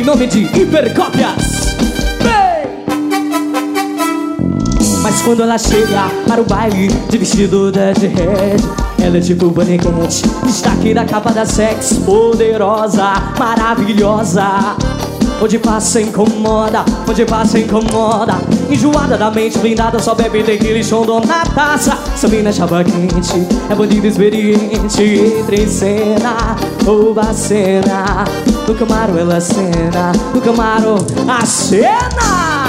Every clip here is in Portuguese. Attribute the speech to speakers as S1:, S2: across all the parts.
S1: nome de Hipercópias. Mas quando ela chega para o baile de vestido Deadhead, ela é tipo Bunnycat, destaque da capa da Sex, poderosa, maravilhosa. Onde passa incomoda, onde passa incomoda. Enjoada da mente blindada, só bebe tequila e chondô na taça. Essa mina é chapa quente, é bandida experiente. Entra em cena, rouba a cena. No Camaro ela cena, no Camaro a cena.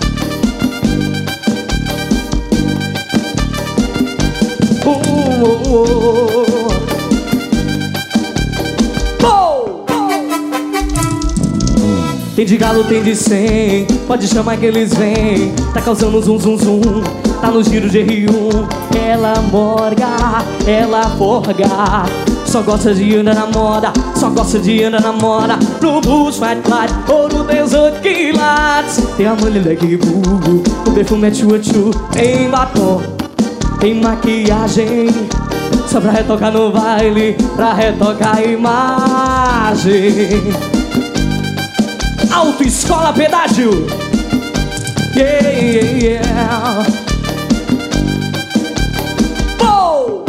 S1: Tem de galo, tem de 100, pode chamar que eles vêm. Tá causando zum zum zum, tá no giro de R1. Ela morga, ela forga, só gosta de andar na moda, só gosta de andar na moda. No Bush, White Clyde, ouro tem os 8 quilates. Tem a manilha que bugo, o perfume é chu-chu. Tem batom, tem maquiagem, só pra retocar no baile, pra retocar a imagem. Autoescola Pedágio. Yeah, yeah, yeah. Oh!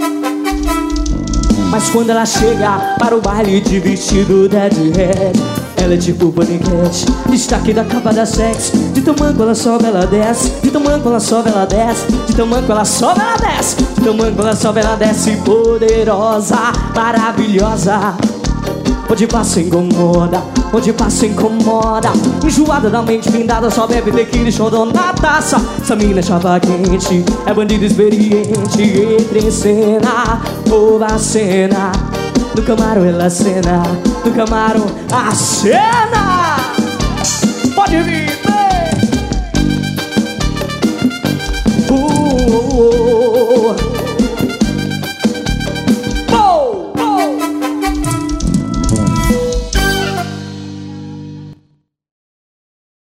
S1: Mas quando ela chega para o baile de vestido Deadhead, ela é tipo Bunnycat, destaque da capa da Sex. De tamanco ela sobe, ela desce. De tamanco ela sobe, ela desce. De tamanco ela sobe, ela desce. De tamanco ela sobe, ela desce. Poderosa, maravilhosa. Onde passa incomoda, onde passa incomoda. Enjoada da mente blindada, só bebe tequila e chondô na taça. Essa mina é chapa quente, é bandida experiente. Entra em cena, rouba a cena. No Camaro ela cena, no Camaro a cena. Pode vir.